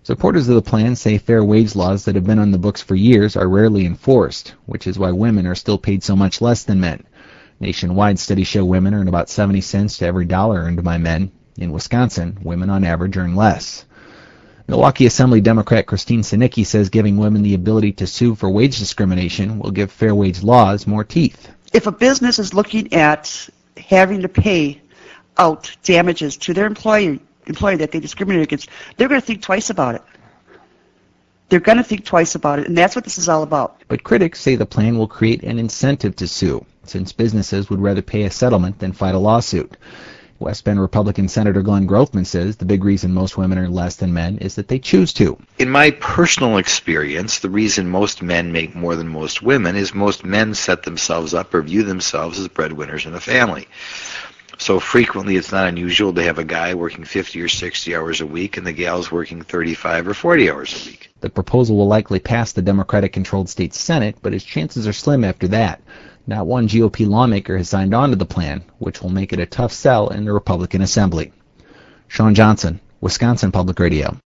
Supporters of the plan say fair wage laws that have been on the books for years are rarely enforced, which is why women are still paid so much less than men. Nationwide studies show women earn about 70 cents to every dollar earned by men. In Wisconsin, women on average earn less. Milwaukee Assembly Democrat Christine Sinicki says giving women the ability to sue for wage discrimination will give fair wage laws more teeth. If a business is looking at having to pay out damages to their employee that they discriminate against, they're going to think twice about it. They're going to think twice about it, and that's what this is all about. But critics say the plan will create an incentive to sue, since businesses would rather pay a settlement than fight a lawsuit. West Bend Republican Senator Glenn Grothman says the big reason most women earn less than men is that they choose to. In my personal experience, the reason most men make more than most women is most men set themselves up or view themselves as breadwinners in a family. So frequently it's not unusual to have a guy working 50 or 60 hours a week and the gals working 35 or 40 hours a week. The proposal will likely pass the Democratic-controlled state Senate, but its chances are slim after that. Not one GOP lawmaker has signed on to the plan, which will make it a tough sell in the Republican Assembly. Sean Johnson, Wisconsin Public Radio.